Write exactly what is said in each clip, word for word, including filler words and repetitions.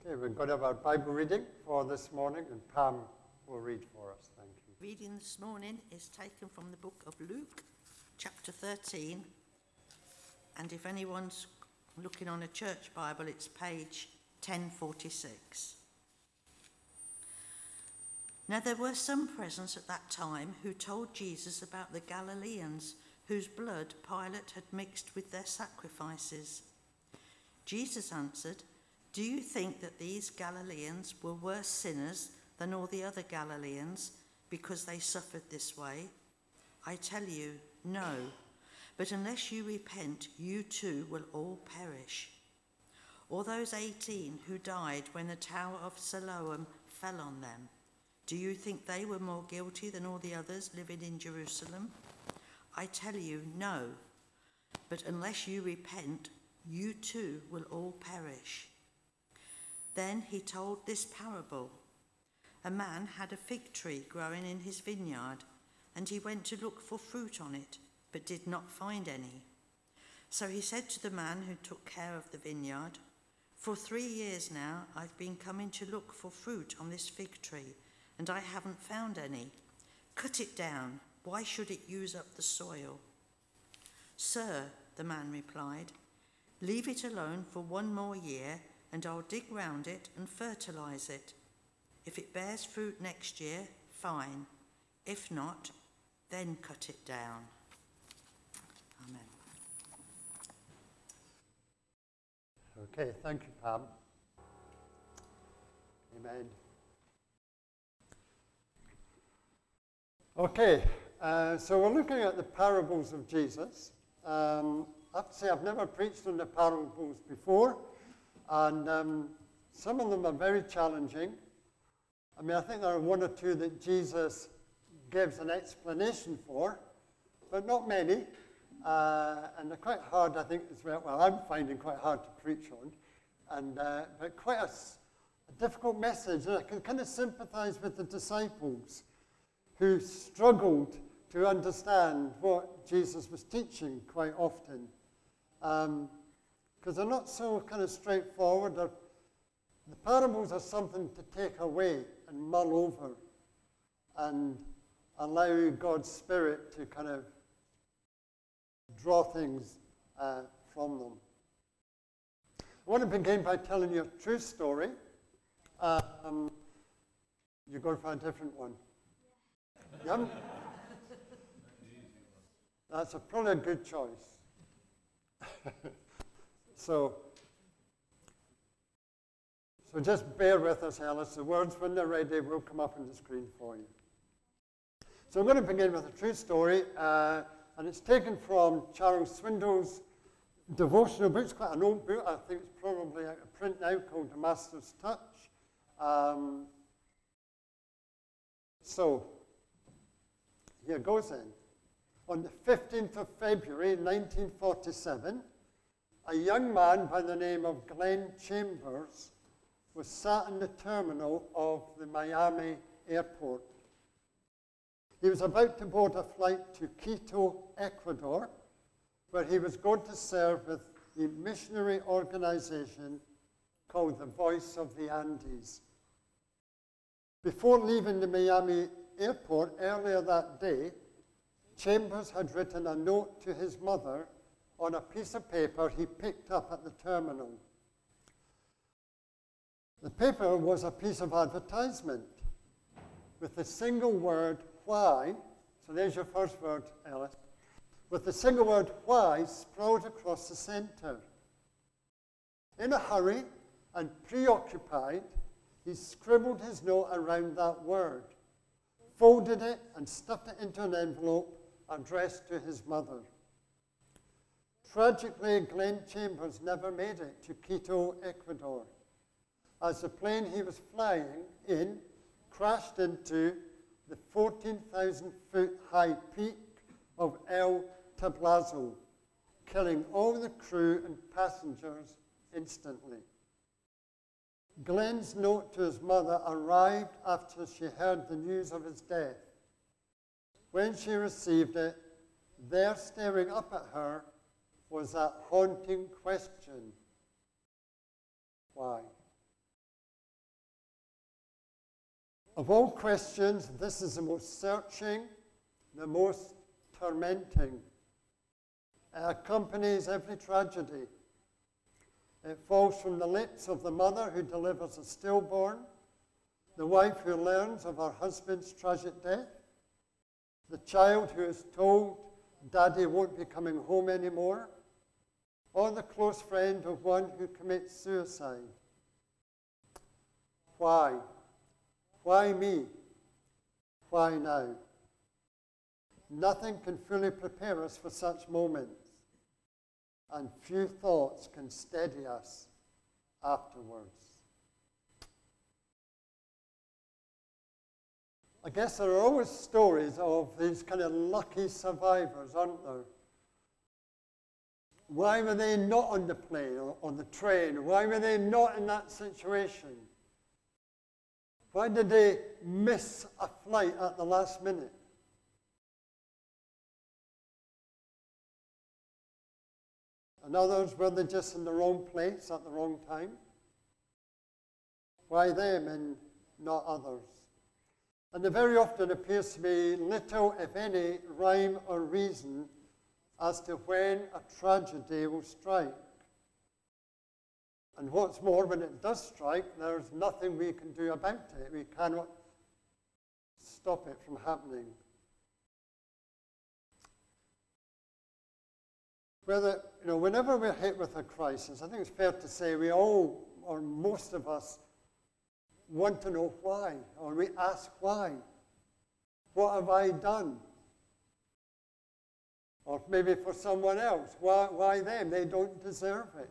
Okay, we're going to have our Bible reading for this morning, and Pam will read for us. Thank you. Reading this morning is taken from the book of Luke, chapter thirteen. And if anyone's looking on a church Bible, it's page ten forty-six. Now there were some present at that time who told Jesus about the Galileans whose blood Pilate had mixed with their sacrifices. Jesus answered, "Do you think that these Galileans were worse sinners than all the other Galileans because they suffered this way? I tell you, no. But unless you repent, you too will all perish. Or those eighteen who died when the Tower of Siloam fell on them, do you think they were more guilty than all the others living in Jerusalem? I tell you, no. But unless you repent, you too will all perish." Then he told this parable. A man had a fig tree growing in his vineyard, and he went to look for fruit on it, but did not find any. So he said to the man who took care of the vineyard, "For three years now I've been coming to look for fruit on this fig tree, and I haven't found any. Cut it down. Why should it use up the soil?" "Sir," the man replied, "leave it alone for one more year, and I'll dig round it and fertilize it. If it bears fruit next year, fine. If not, then cut it down." Amen. Okay, thank you, Pam. Amen. Okay, uh, so we're looking at the parables of Jesus. Um, I have to say I've never preached on the parables before, and um, some of them are very challenging. I mean, I think there are one or two that Jesus gives an explanation for, but not many. Uh, and they're quite hard, I think, as well. Well, I'm finding quite hard to preach on, and uh, but quite a, a difficult message. And I can kind of sympathize with the disciples who struggled to understand what Jesus was teaching quite often. Um, because they're not so kind of straightforward. They're, the parables are something to take away and mull over and allow God's Spirit to kind of draw things uh, from them. I want to begin by telling you a true story. Um, you're going for a different one. You haven't? That's a, probably a good choice. so, so just bear with us, Alice. The words, when they're ready, will come up on the screen for you. So I'm going to begin with a true story, uh, and it's taken from Charles Swindoll's devotional book. It's quite an old book. I think it's probably out of print now, called The Master's Touch. Um, so, here goes then. On the fifteenth of February, nineteen forty-seven, a young man by the name of Glenn Chambers was sat in the terminal of the Miami airport. He was about to board a flight to Quito, Ecuador, where he was going to serve with the missionary organization called the Voice of the Andes. Before leaving the Miami airport earlier that day, Chambers had written a note to his mother on a piece of paper he picked up at the terminal. The paper was a piece of advertisement with the single word, "why," so there's your first word, Alice, with the single word, "why," sprawled across the center. In a hurry and preoccupied, he scribbled his note around that word, folded it and stuffed it into an envelope addressed to his mother. Tragically, Glenn Chambers never made it to Quito, Ecuador, as the plane he was flying in crashed into the fourteen thousand foot high peak of El Tablazo, killing all the crew and passengers instantly. Glenn's note to his mother arrived after she heard the news of his death. When she received it, there staring up at her was that haunting question: why? of all questions, this is the most searching, the most tormenting. It accompanies every tragedy. It falls from the lips of the mother who delivers a stillborn, the wife who learns of her husband's tragic death, the child who is told daddy won't be coming home anymore, or the close friend of one who commits suicide. Why? Why me? Why now? Nothing can fully prepare us for such moments, and few thoughts can steady us afterwards. I guess there are always stories of these kind of lucky survivors, aren't there? Why were they not on the plane or on the train? Why were they not in that situation? Why did they miss a flight at the last minute? And others, were they just in the wrong place at the wrong time? Why them and not others? And there very often appears to be little, if any, rhyme or reason as to when a tragedy will strike. And what's more, when it does strike, there's nothing we can do about it. We cannot stop it from happening. Whether, you know, whenever we're hit with a crisis, I think it's fair to say we all, or most of us, want to know why, or we ask why. What have I done? Or maybe for someone else, why, why them? They don't deserve it.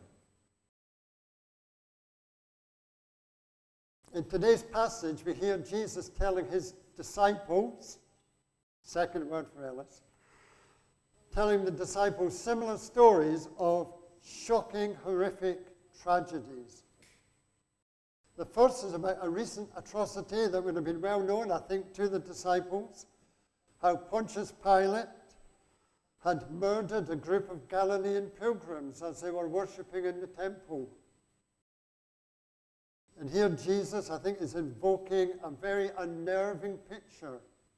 In today's passage, we hear Jesus telling his disciples, second word for Ellis, telling the disciples similar stories of shocking, horrific tragedies. The first is about a recent atrocity that would have been well known, I think, to the disciples, how Pontius Pilate had murdered a group of Galilean pilgrims as they were worshipping in the temple. And here Jesus, I think, is invoking a very unnerving picture.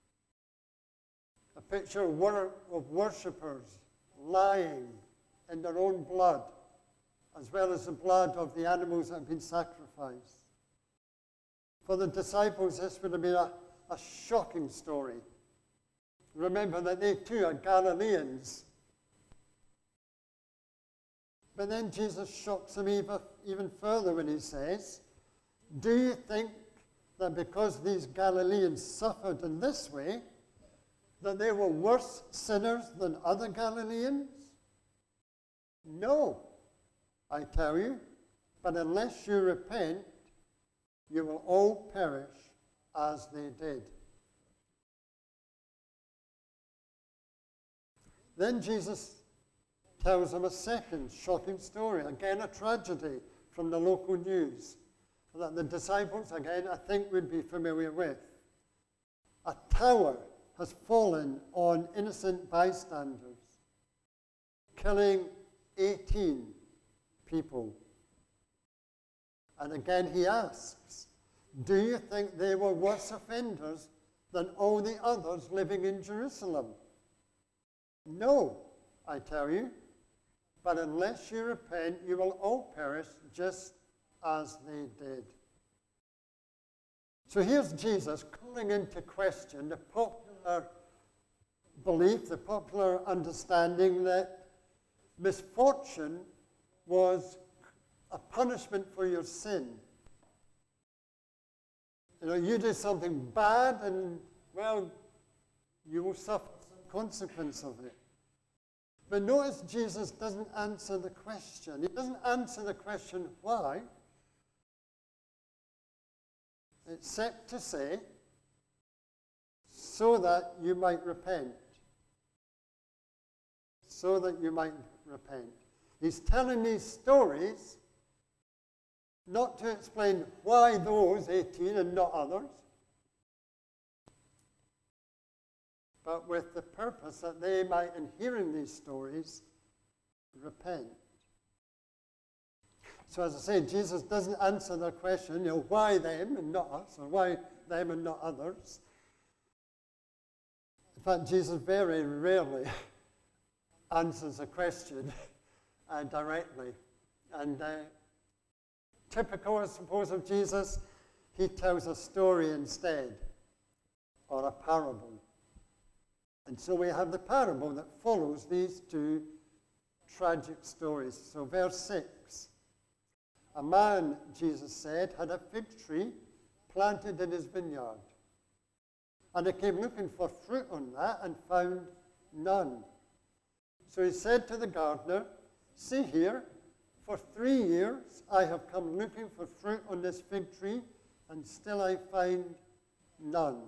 A picture of, wor- of worshippers lying in their own blood, as well as the blood of the animals that have been sacrificed. For the disciples, this would have been a, a shocking story. Remember that they too are Galileans. But then Jesus shocks them even, even further when he says, do you think that because these Galileans suffered in this way, that they were worse sinners than other Galileans? No, I tell you, but unless you repent, you will all perish as they did. Then Jesus tells them a second shocking story, again a tragedy from the local news, that the disciples, again, I think would be familiar with. A tower has fallen on innocent bystanders, killing eighteen people. And again he asks, do you think they were worse offenders than all the others living in Jerusalem? No, I tell you, but unless you repent, you will all perish just as they did. So here's Jesus calling into question the popular belief, the popular understanding that misfortune was a punishment for your sin. You know, you did something bad and, well, you will suffer some consequence of it. But notice Jesus doesn't answer the question. He doesn't answer the question why, except to say, so that you might repent. So that you might repent. He's telling these stories not to explain why those eighteen and not others, but with the purpose that they might, in hearing these stories, repent. So as I say, Jesus doesn't answer the question, you know, why them and not us, or why them and not others. In fact, Jesus very rarely answers a question uh, directly. And uh, typical, I suppose, of Jesus, he tells a story instead, or a parable. And so we have the parable that follows these two tragic stories. So verse six, a man, Jesus said, had a fig tree planted in his vineyard. And he came looking for fruit on that and found none. So he said to the gardener, see here, for three years I have come looking for fruit on this fig tree, and still I find none.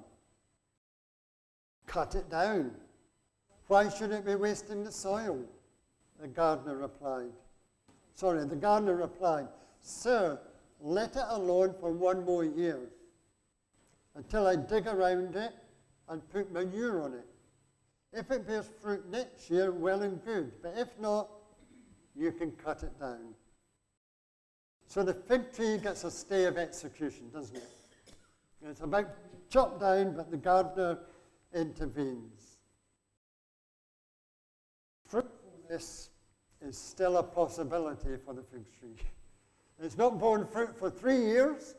Cut it down. Why should it be wasting the soil? The gardener replied. Sorry, the gardener replied, Sir, let it alone for one more year, until I dig around it and put manure on it. If it bears fruit next year, well and good, but if not, you can cut it down. So the fig tree gets a stay of execution, doesn't it? It's about chopped down, but the gardener intervenes. Fruitfulness is still a possibility for the fig tree. It's not borne fruit for three years,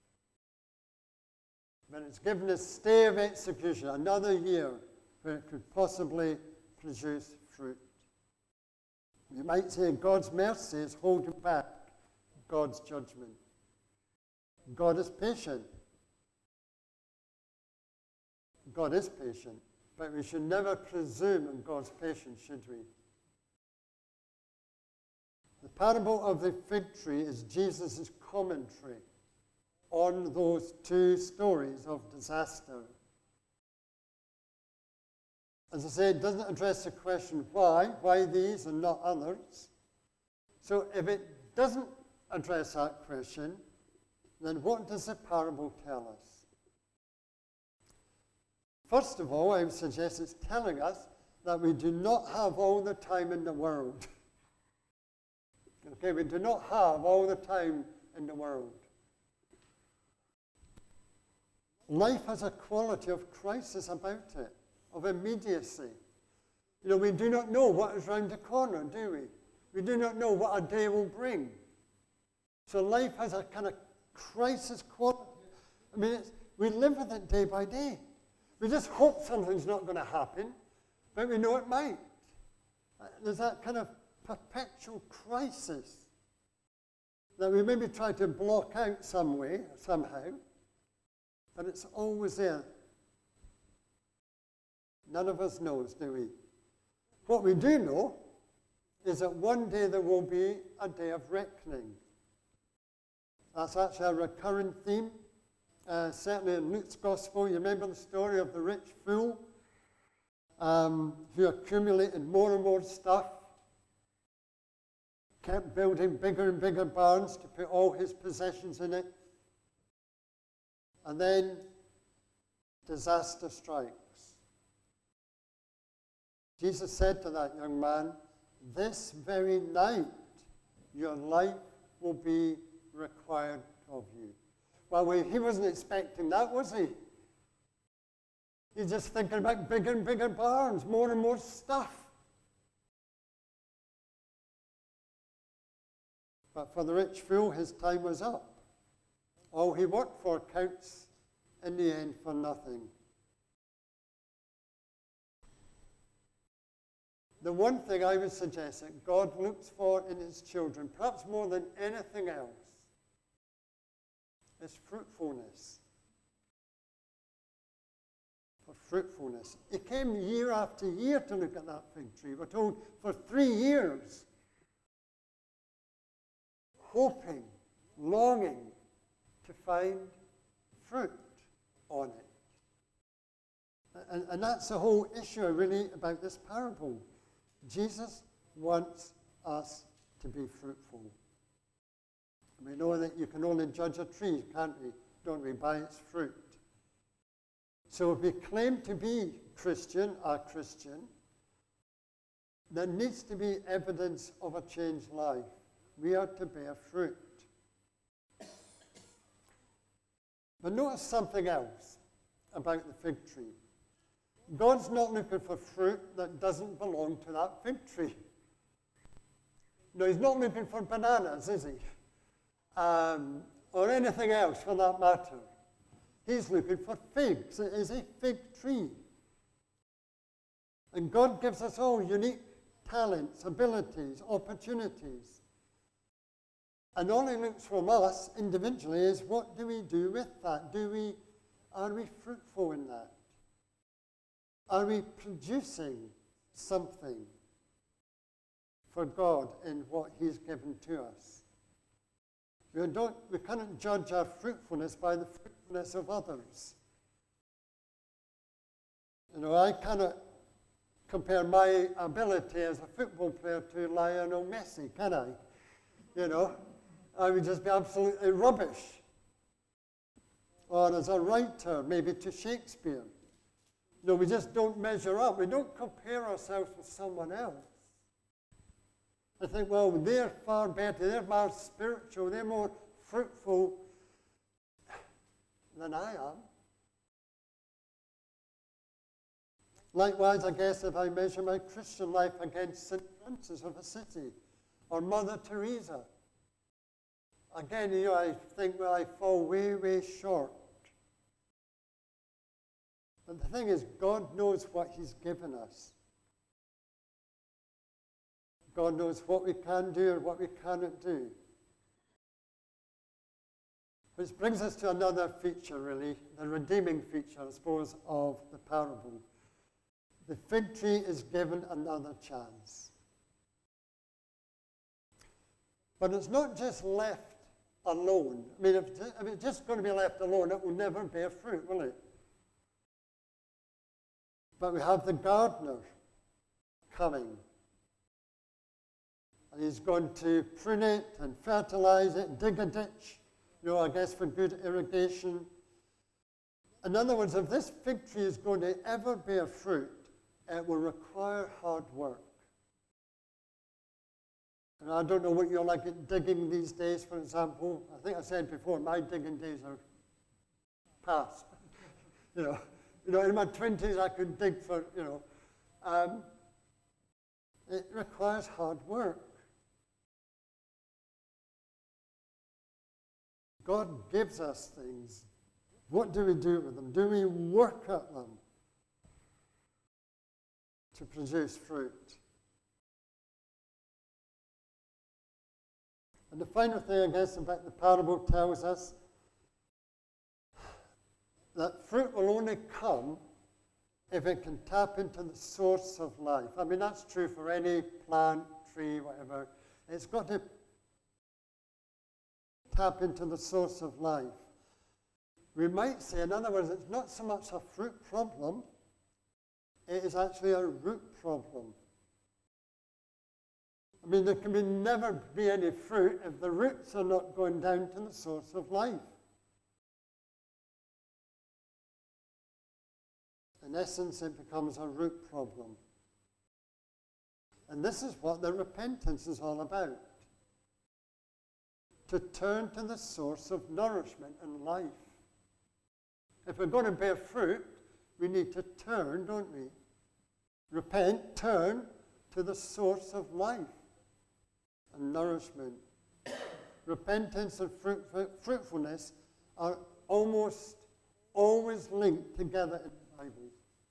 but it's given a stay of execution, another year, where it could possibly produce fruit. You might say God's mercy is holding back God's judgment. God is patient. God is patient, but we should never presume on God's patience, should we? The parable of the fig tree is Jesus' commentary on those two stories of disaster. As I say, it doesn't address the question why, why these and not others. So if it doesn't address that question, then what does the parable tell us? First of all, I would suggest it's telling us that we do not have all the time in the world. Okay, we do not have all the time in the world. Life has a quality of crisis about it, of immediacy. You know, we do not know what is round the corner, do we? We do not know what a day will bring. So life has a kind of crisis quality. I mean, it's, we live with it day by day. We just hope something's not going to happen, but we know it might. There's that kind of perpetual crisis that we maybe try to block out some way, somehow, but it's always there. None of us knows, do we? What we do know is that one day there will be a day of reckoning. That's actually a recurrent theme. Uh, certainly in Luke's Gospel, you remember the story of the rich fool um, who accumulated more and more stuff, kept building bigger and bigger barns to put all his possessions in it, and then disaster strikes. Jesus said to that young man, this very night your life will be required of you. Well, he wasn't expecting that, was he? He's just thinking about bigger and bigger barns, more and more stuff. But for the rich fool, his time was up. All he worked for counts in the end for nothing. The one thing I would suggest that God looks for in his children, perhaps more than anything else, is fruitfulness. For fruitfulness. He came year after year to look at that fig tree. We're told for three years, hoping, longing to find fruit on it. And, and that's the whole issue, really, about this parable. Jesus wants us to be fruitful. We know that you can only judge a tree, can't we? Don't we? By its fruit. So if we claim to be Christian, a Christian, there needs to be evidence of a changed life. We are to bear fruit. But notice something else about the fig tree. God's not looking for fruit that doesn't belong to that fig tree. No, he's not looking for bananas, is he? Um, or anything else for that matter. He's looking for figs. It is a fig tree. And God gives us all unique talents, abilities, opportunities. And all he looks from us individually is, what do we do with that? Do we, are we fruitful in that? Are we producing something for God in what he's given to us? We, don't, we cannot judge our fruitfulness by the fruitfulness of others. You know, I cannot compare my ability as a football player to Lionel Messi, can I? You know, I would just be absolutely rubbish. Or as a writer, maybe to Shakespeare. No, we just don't measure up. We don't compare ourselves with someone else. I think, well, they're far better, they're more spiritual, they're more fruitful than I am. Likewise, I guess, if I measure my Christian life against Saint Francis of Assisi or Mother Teresa, again, you know, I think, well, I fall way, way short. But the thing is, God knows what he's given us. God knows what we can do and what we cannot do. Which brings us to another feature, really, the redeeming feature, I suppose, of the parable. The fig tree is given another chance. But it's not just left alone. I mean, if, if it's just going to be left alone, it will never bear fruit, will it? But we have the gardener coming. And he's going to prune it and fertilize it, dig a ditch, you know, I guess for good irrigation. In other words, if this fig tree is going to ever bear fruit, it will require hard work. And I don't know what you're like at digging these days, for example. I think I said before, my digging days are past. you know, you know, in my twenties I could dig for, you know. Um, it requires hard work. God gives us things. What do we do with them? Do we work at them to produce fruit? And the final thing, I guess, about the parable tells us that fruit will only come if it can tap into the source of life. I mean, that's true for any plant, tree, whatever. It's got to tap into the source of life. We might say, in other words, it's not so much a fruit problem, it is actually a root problem. I mean, there can be never be any fruit if the roots are not going down to the source of life. In essence, it becomes a root problem. And this is what the repentance is all about. To turn to the source of nourishment and life. If we're going to bear fruit, we need to turn, don't we? Repent, turn to the source of life and nourishment. Repentance and fruit, fruitfulness are almost always linked together in the Bible.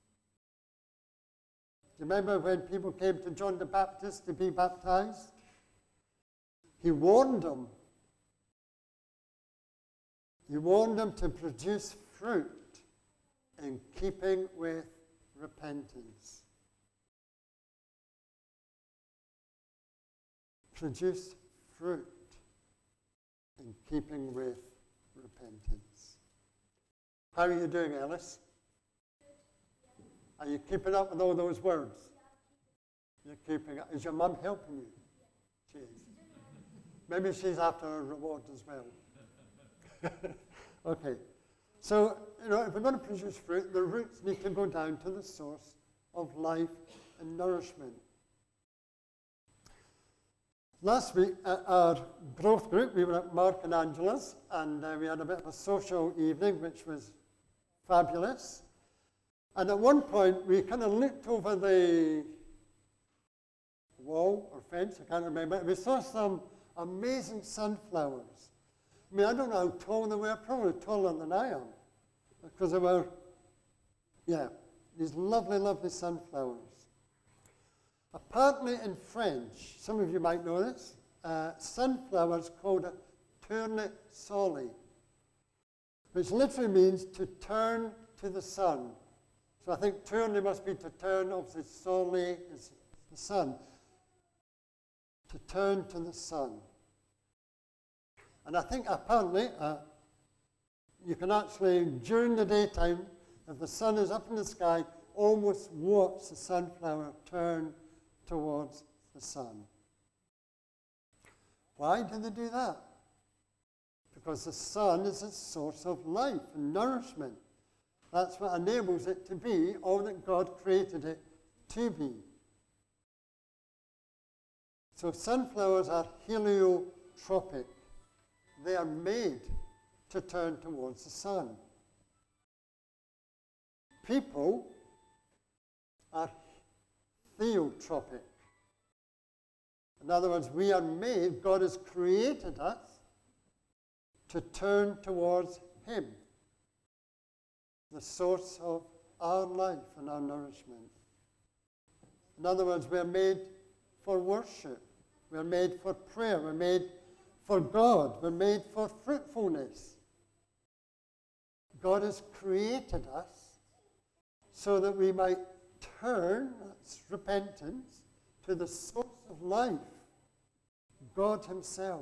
Do you remember when people came to John the Baptist to be baptized? He warned them. He warned them to produce fruit in keeping with repentance. Produce fruit in keeping with repentance. How are you doing, Alice? Are you keeping up with all those words? You're keeping up. Is your mum helping you? She is. Maybe she's after a reward as well. Okay. So, you know, if we're going to produce fruit, the roots need to go down to the source of life and nourishment. Last week at our growth group, we were at Mark and Angela's, and uh, we had a bit of a social evening, which was fabulous. And at one point, we kind of looked over the wall or fence, I can't remember, and we saw some amazing sunflowers. I mean, I don't know how tall they were, probably taller than I am, because they were, yeah, these lovely, lovely sunflowers. Apparently in French, some of you might know this, uh, sunflowers called a tournesol, which literally means to turn to the sun. So I think tourne must be to turn, obviously sole is the sun. To turn to the sun. And I think apparently uh, you can actually, during the daytime, if the sun is up in the sky, almost watch the sunflower turn towards the sun. Why do they do that? Because the sun is a source of life and nourishment. That's what enables it to be all that God created it to be. So sunflowers are heliotropic. They are made to turn towards the sun. People are theotropic. In other words, we are made, God has created us to turn towards Him, the source of our life and our nourishment. In other words, we're made for worship. We're made for prayer. We're made for God. We're made for fruitfulness. God has created us so that we might turn, that's repentance, to the source of life, God Himself.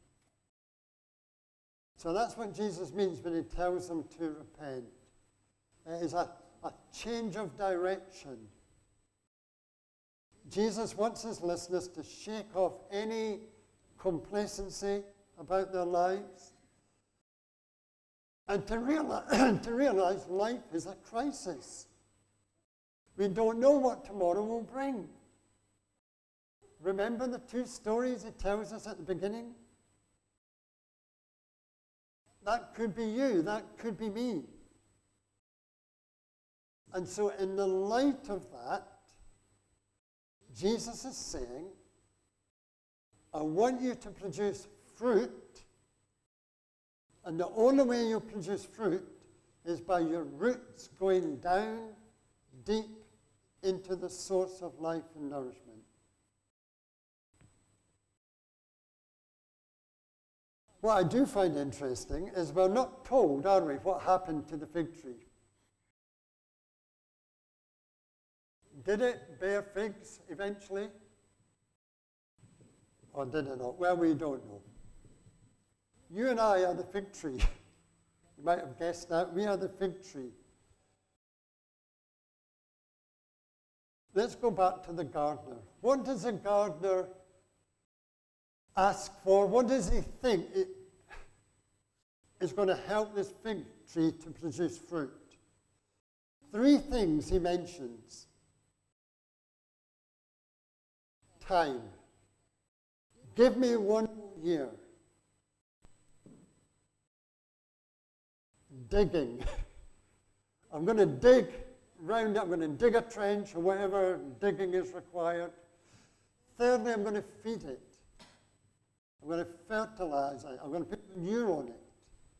So that's what Jesus means when He tells them to repent. It is a, a change of direction. Jesus wants His listeners to shake off any complacency about their lives and to realize, to realize life is a crisis. We don't know what tomorrow will bring. Remember the two stories He tells us at the beginning? That could be you, that could be me. And so in the light of that, Jesus is saying, I want you to produce fruit, and the only way you produce fruit is by your roots going down deep into the source of life and nourishment. What I do find interesting is we're not told, are we, what happened to the fig tree. Did it bear figs eventually? Or did it not? Well, we don't know. You and I are the fig tree. You might have guessed that. We are the fig tree. Let's go back to the gardener. What does the gardener ask for? What does he think it is going to help this fig tree to produce fruit? Three things he mentions. Time. Give me one year. Digging. I'm going to dig round it. I'm going to dig a trench or whatever digging is required. Thirdly, I'm going to feed it. I'm going to fertilize it. I'm going to put manure on it.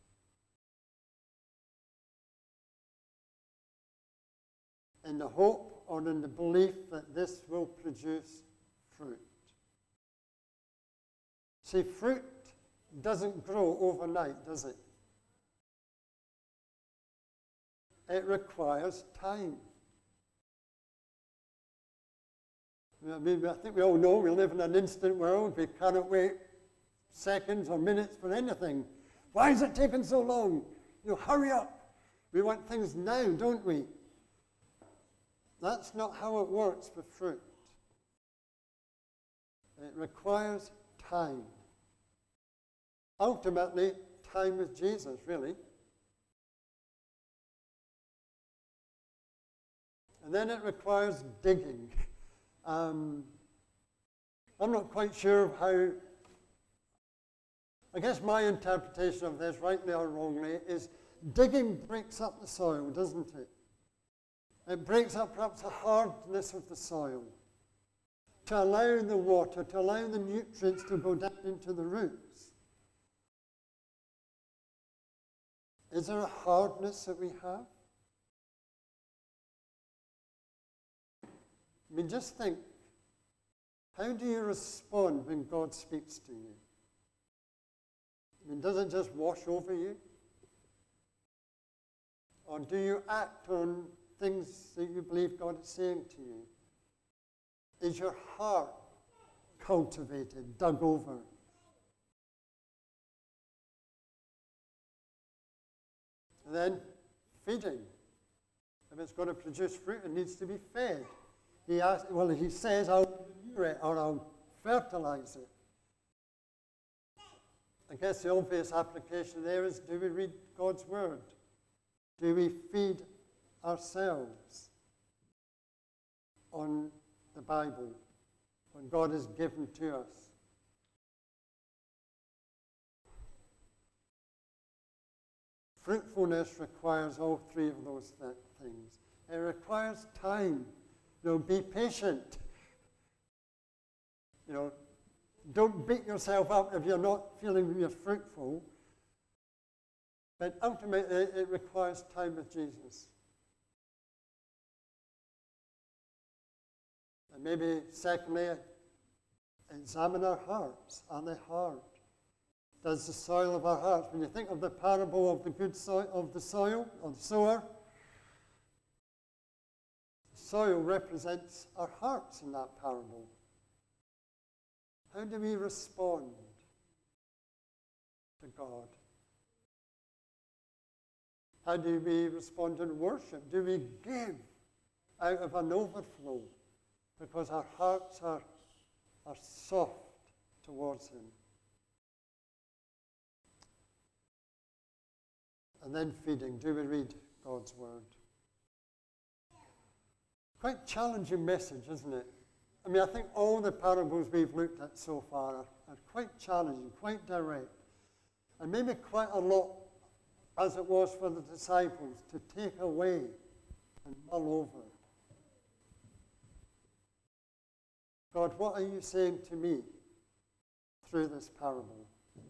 In the hope or in the belief that this will produce fruit. See, fruit doesn't grow overnight, does it? It requires time. I mean, I think we all know we live in an instant world. We cannot wait seconds or minutes for anything. Why is it taking so long? You know, hurry up. We want things now, don't we? That's not how it works with fruit. It requires time. Ultimately, time with Jesus, really. And then it requires digging. Um, I'm not quite sure how, I guess my interpretation of this, rightly or wrongly, is digging breaks up the soil, doesn't it? It breaks up perhaps the hardness of the soil to allow the water, to allow the nutrients to go down into the roots. Is there a hardness that we have? I mean, just think, how do you respond when God speaks to you? I mean, does it just wash over you? Or do you act on things that you believe God is saying to you? Is your heart cultivated, dug over? And then feeding. If it's going to produce fruit, it needs to be fed. He asks, well, he says, I'll manure it or I'll fertilize it. I guess the obvious application there is, do we read God's word? Do we feed ourselves on the Bible, when God is given to us? Fruitfulness requires all three of those th- things. It requires time. You know, be patient. You know, don't beat yourself up if you're not feeling you're fruitful. But ultimately, it requires time with Jesus. And maybe, secondly, examine our hearts. Are they hard? Does the soil of our hearts, when you think of the parable of the good soil, of the soil, of the sower, the soil represents our hearts in that parable. How do we respond to God? How do we respond in worship? Do we give out of an overflow because our hearts are, are soft towards Him? And then feeding. Do we read God's word? Quite challenging message, isn't it? I mean, I think all the parables we've looked at so far are, are quite challenging, quite direct, and maybe quite a lot, as it was for the disciples, to take away and mull over. God, what are you saying to me through this parable?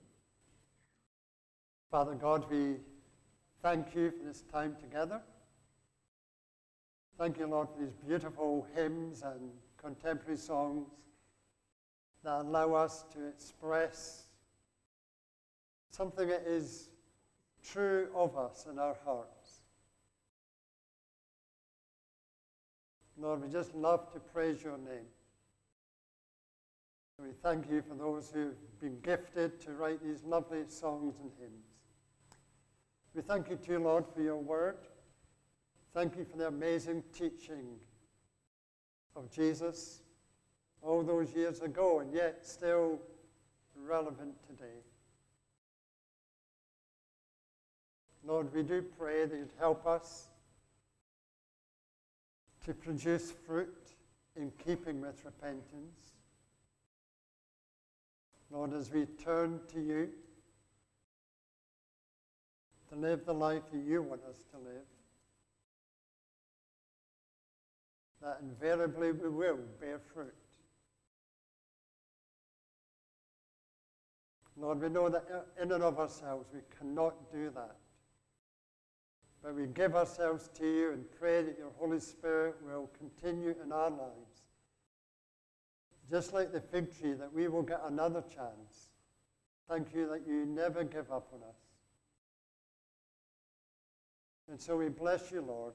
Father God, we thank you for this time together. Thank you, Lord, for these beautiful hymns and contemporary songs that allow us to express something that is true of us in our hearts. Lord, we just love to praise your name. We thank you for those who've been gifted to write these lovely songs and hymns. We thank you too, Lord, for your word. Thank you for the amazing teaching of Jesus all those years ago, and yet still relevant today. Lord, we do pray that you'd help us to produce fruit in keeping with repentance. Lord, as we turn to you to live the life that you want us to live, that invariably we will bear fruit. Lord, we know that in and of ourselves we cannot do that. But we give ourselves to you and pray that your Holy Spirit will continue in our lives. Just like the fig tree, that we will get another chance. Thank you that you never give up on us. And so we bless you, Lord.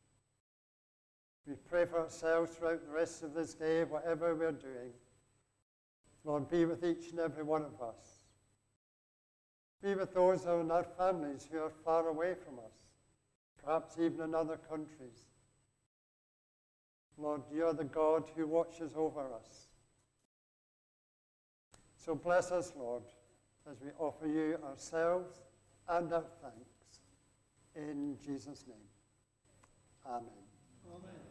We pray for ourselves throughout the rest of this day, whatever we're doing. Lord, be with each and every one of us. Be with those in our families who are far away from us, perhaps even in other countries. Lord, you're the God who watches over us. So bless us, Lord, as we offer you ourselves and our thanks. In Jesus' name. Amen. Amen.